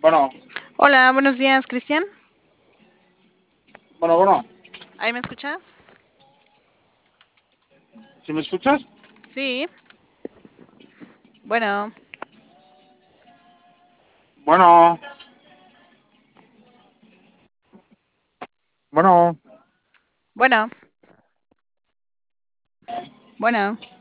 Bueno, Hola, buenos días, Cristian. bueno, ¿Ahí me escuchas? ¿sí me escuchas? Sí. Bueno, Bueno, bueno, bueno, bueno.